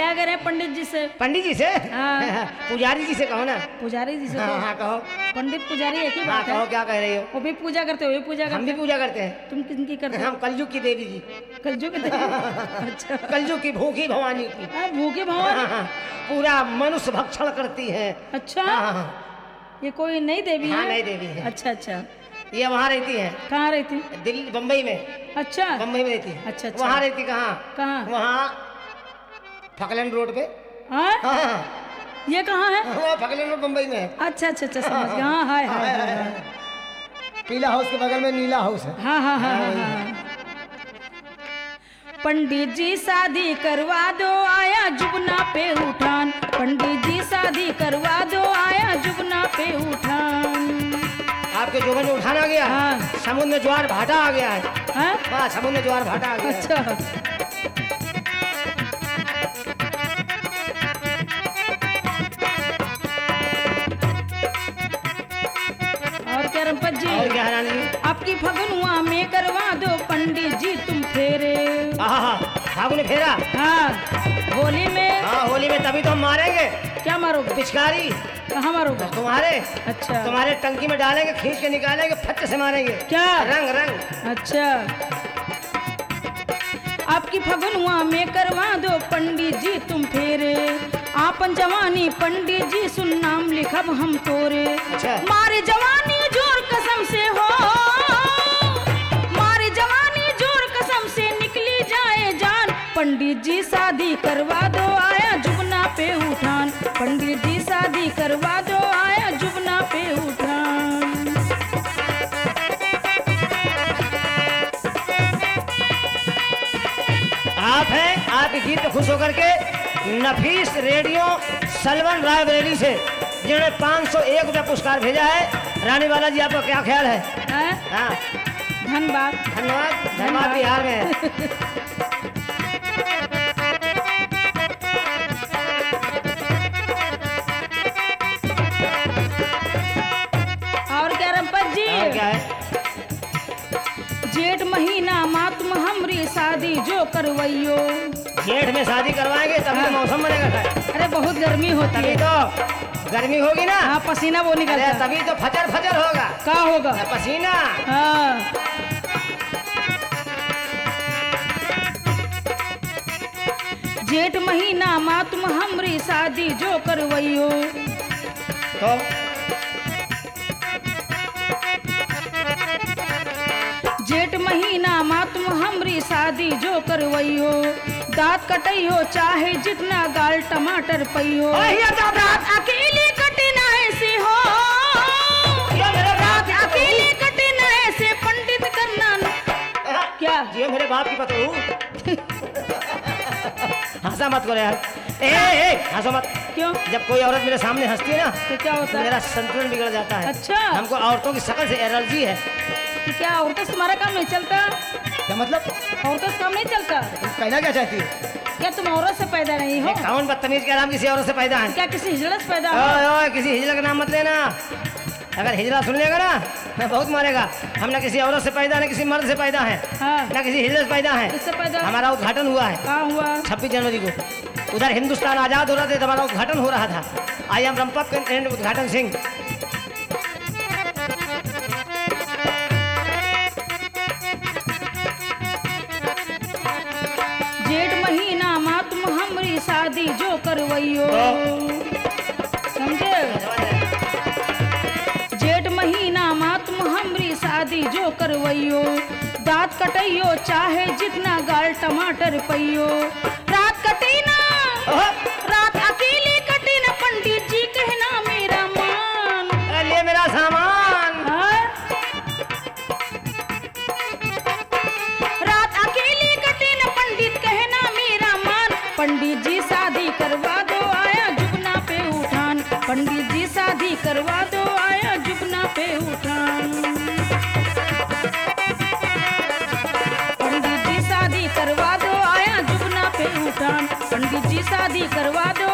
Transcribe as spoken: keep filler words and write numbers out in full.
क्या कह रहे हैं पंडित जी से? पंडित जी से? हाँ। पुजारी जी से कहो ना। पुजारी जी से? हाँ, हाँ कहो। पंडित पुजारी एक ही हाँ बात है। कहो, क्या कह रही हो? वो भी पूजा करते हो, वो भी पूजा करते हम भी पूजा करते हैं। तुम किनकी करते हो? हम कलयुग की देवी जी। कलयुग की देवी? अच्छा, कलयुग की भूखी भवानी की। हाँ, भूखे भगवान। हाँ, हाँ, पूरा मनुष्य भक्षण करती है। अच्छा, हाँ, हाँ, ये कोई नई देवी हाँ, है? नई देवी है। अच्छा अच्छा, ये वहाँ रहती है। कहाँ रहती? दिल्ली, बम्बई में। अच्छा, बम्बई में रहती है। अच्छा अच्छा। वहाँ रहती कहाँ? कहाँ? वहाँ फकलैंड रोड पे। हाँ, हाँ, ये कहाँ है? वो फकलैंड रोड बम्बई में है। अच्छा अच्छा अच्छा, समझ गया। हाँ हाय हाय हाय हाय। पीला हाउस के बगल में नीला हाउस है। हाँ हाँ हाँ हाँ हाँ। पंडित जी शादी करवा दो, आया जुबना पे उठान। पंडित जी शादी करवा दो, आया जुबना पे उठान। आपके जोबन में उठाना गया। हाँ। समुद्र में ज्वार भाटा आ गया है। हाँ? हाँ, समुद्र में ज्वार भाटा आ गया है। अच्छा, और क्या रंपत जी? और क्या है रानी जी? आपकी फगुनवा में करवा दो पंडित जी तुम फेरे। हाँ हाँ, फागुन फेरा। हाँ, होली में। हाँ, होली में तभी तो हम मारेंगे। क्या मारोगे? पिचकारी कहाँ मारोगे? तुम्हारे। अच्छा, तुम्हारे टंकी में डालेंगे, खींच के निकालेंगे, फट से मारेंगे। क्या? रंग रंग। अच्छा, आपकी फगुनवा में करवा दो पंडित जी तुम फेरे। आपन जवानी पंडित जी सुन नाम लिखब हम तोरे। अच्छा। मारे जवानी जोर कसम से हो, मारे जवानी जोर कसम से निकली जाए जान। पंडित जी शादी करवा दो, आया जुबना पे उठान। पंडित जी शादी करवा दो, आया जुबना पे उठान। आप हैं, आपके गीत पे खुश होकर के नफीस रेडियो सलवन रायबरेली से जिन्होंने पाँच सौ एक रुपया पुरस्कार भेजा है। रानी वाला जी, आपका क्या ख्याल है? हैं? हाँ, धन्यवाद। धन्यवाद। धन्यवाद बिहार में है। और क्या रंपत जी? और क्या है? जेठ महीना मातम हमरी शादी जो करवैयो। जेठ में शादी करवाएंगे तभी तो मौसम बनेगा सर। अरे बहुत गर्मी होती तभी है। तो गर्मी होगी ना। हाँ, पसीना वो अरे निकलता है। तभी तो फजर फजर होगा। क्या होगा? पसीना। हाँ, जेठ महीना मातम हमरी शादी जो करवैयो। तो जेठ महीना मातम हमरी शादी जो करवैयो। दांत कटैयो चाहे जितना गाल टमाटर पैयो। अहिया दादा। रात अकेले कटे ना ऐसे हो, ये मेरे बाप रात की अकेले कटे ना ऐसे पंडित करना न- पतोहू। क्या? ये मेरे बाप की पतोहू। हंसा मत करो यार। ए, ए, हंसो मत। क्यों? जब कोई औरत मेरे सामने हंसती है ना तो क्या तो होता है? मेरा संतुलन बिगड़ जाता है। अच्छा। हमको औरतों की शक्ल से एलर्जी है। कि क्या औरतों से तुम्हारा काम नहीं चलता? क्या मतलब? औरतों से काम नहीं चलता? तुम कहना क्या चाहती हो? क्या तुम औरत से पैदा नहीं हो? कौन बदतमीज कह रहा हम किसी औरत से पैदा है? क्या किसी हिजड़े से पैदा हो? ओए ओए, किसी हिजला का नाम मत लेना। अगर हिजला सुन लेगा ना मैं बहुत मारेगा। हम ना किसी औरत से पैदा, ना किसी मर्द से पैदा है, हाँ। ना किसी हिजले से पैदा है। किससे पैदा? हमारा उद्घाटन हुआ है कहाँ हुआ? छब्बीस जनवरी को। उधर हिंदुस्तान आजाद हो रहा था तो हमारा उद्घाटन हो रहा था। आई एम रंपक एंड उद्घाटन सिंह। जेठ महीना मातम हमरी शादी जो करवैयो। समझे? जेठ महीना मातम हमरी शादी जो करवैयो। दांत कटैयो चाहे जितना गाल टमाटर पैयो। रात कटे ना, रात अकेले कटे ना पंडित जी कहना मेरा मान। अरे ले मेरा सामान। हाँ? रात अकेले कटे ना पंडित कहना मेरा मान। पंडित जी शादी करवा दो, आया जुबना पे उठान। पंडित जी शादी करवा दो, आया जुबना पे उठान। पंडित जी शादी करवा दो, आया जुबना पे उठान। पंडित जी शादी करवा दो,